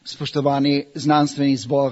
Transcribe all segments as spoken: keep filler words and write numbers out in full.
Spoštovani znanstveni zbor,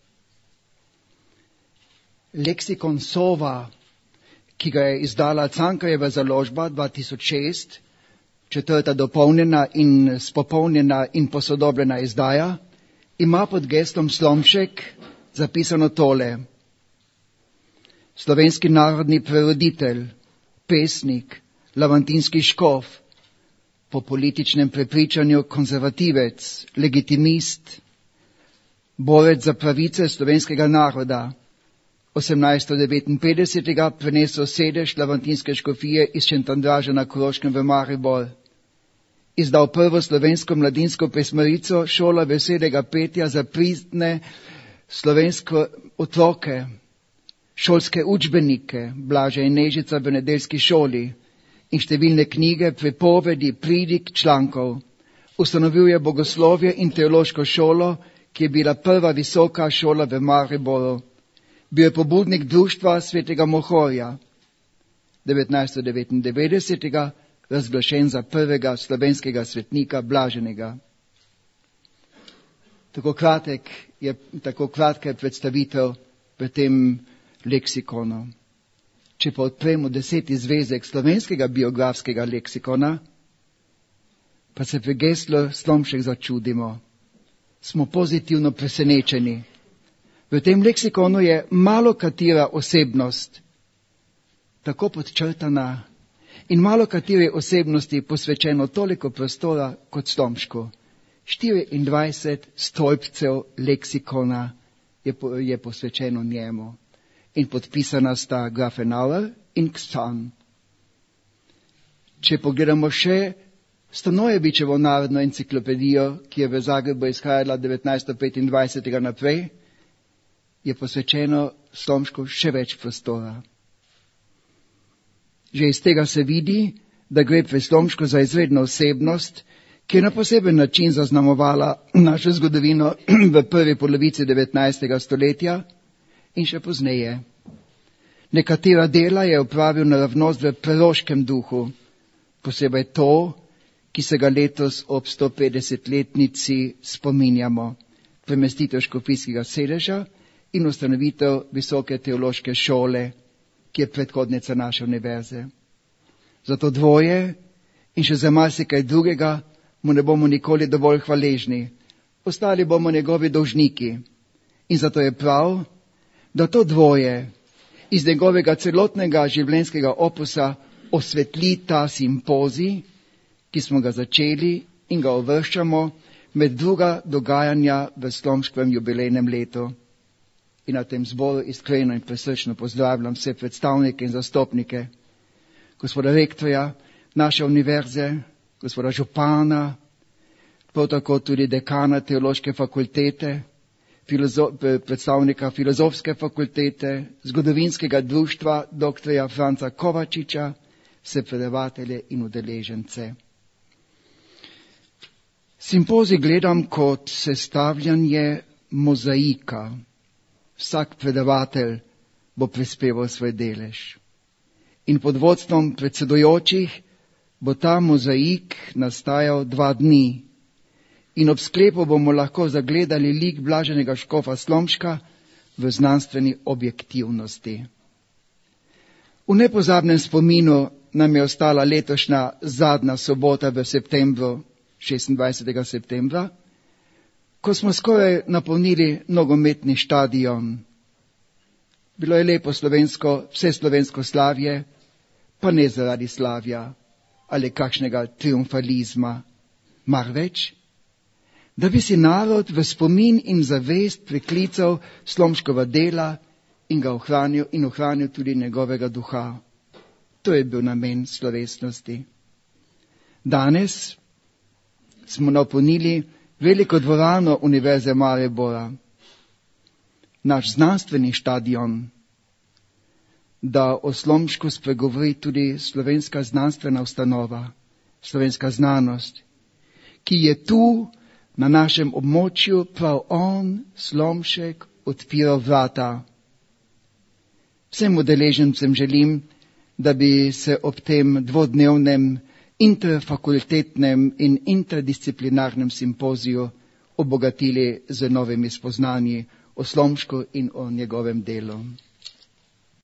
leksikon Sova, ki ga je izdala Cankarjeva založba dva tisoč šest, četrta dopolnjena in spopolnjena in posodobljena izdaja, ima pod geslom Slomšek zapisano tole: slovenski narodni preroditelj, pesnik, lavantinski škof, po političnem prepričanju konzervativec, legitimist, borec za pravice slovenskega naroda, osemnajststo devetinpetdesetega prenesel sedež lavantinske škofije iz Šentandrža na Koroškem v Maribor, izdal prvo slovensko mladinsko pesmarico Šola veselega petja za pristne slovenske otroke, šolske učbenike Blaža in Nežica v nedeljski šoli in številne knjige, pripovedi, pridig, člankov. Ustanovil je bogoslovje in teološko šolo, ki je bila prva visoka šola v Mariboru. Bil je pobudnik društva svetega Mohorja. devetnajststo devetindevetdesetega razglašen za prvega slovenskega svetnika blaženega. Tako kratek je, tako kratka je predstavitev v tem leksikonu. Če pa odpremo deseti zvezek slovenskega biografskega leksikona, pa se pri geslu Slomšek začudimo. Smo pozitivno presenečeni. V tem leksikonu je malo katera osebnost tako podčrtana in malo kateri osebnosti posvečeno toliko prostora kot Slomšku. štiriindvajset stolpcev leksikona je, po, je posvečeno njemu. In podpisana sta Grafenauer in Ksan. Če pogledamo še Stanojevićevo narodno enciklopedijo, ki je v Zagrebu izhajala devetnajststo petindvajsetega naprej, je posvečeno Slomšku še več prostora. Že iz tega se vidi, da gre pri Slomšku za izredno osebnost, ki je na poseben način zaznamovala našo zgodovino v prvi polovici devetnajstega stoletja, in še pozneje. Nekatera dela je opravil naravnost v preroškem duhu, posebej to, ki se ga letos ob sto petdesetletnici spominjamo, premestitev škofijskega sedeža in ustanovitev visoke teološke šole, ki je predhodnica naše univerze. Zato dvoje in še za marsikaj drugega mu ne bomo nikoli dovolj hvaležni, ostali bomo njegovi dolžniki. In zato je prav, da to dvoje iz njegovega celotnega življenjskega opusa osvetli ta simpozij, ki smo ga začeli in ga uvrščamo med druga dogajanja v Slomškovem jubilejnem letu. In na tem zboru iskreno in presrčno pozdravljam vse predstavnike in zastopnike, gospoda rektorja naše univerze, gospoda župana, prav tako tudi dekana teološke fakultete, Filozo- predstavnika filozofske fakultete, zgodovinskega društva doktorja Franca Kovačiča, vse predavatelje in udeležence. Simpozij gledam kot sestavljanje mozaika. Vsak predavatelj bo prispeval svoj delež. In pod vodstvom predsedujočih bo ta mozaik nastajal dva dni. In ob sklepu bomo lahko zagledali lik blaženega škofa Slomška v znanstveni objektivnosti. V nepozabnem spominu nam je ostala letošnja zadnja sobota v septembru, šestindvajsetega septembra, ko smo skoraj napolnili nogometni štadion. Bilo je lepo slovensko, vse slovensko slavje, pa ne zaradi slavja ali kakšnega triumfalizma, marveč, da bi si narod v spomin in zavest priklical Slomškova dela in ga ohranil in ohranil tudi njegovega duha. To je bil namen slovesnosti. Danes smo napolnili veliko dvorano Univerze Maribora, naš znanstveni štadion, da o Slomšku spregovori tudi slovenska znanstvena ustanova, slovenska znanost, ki je tu na našem območju prav on, Slomšek, odpiral vrata. Vsem udeležencem želim, da bi se ob tem dvodnevnem interfakultetnem in interdisciplinarnem simpoziju obogatili z novimi spoznanji o Slomšku in o njegovem delu.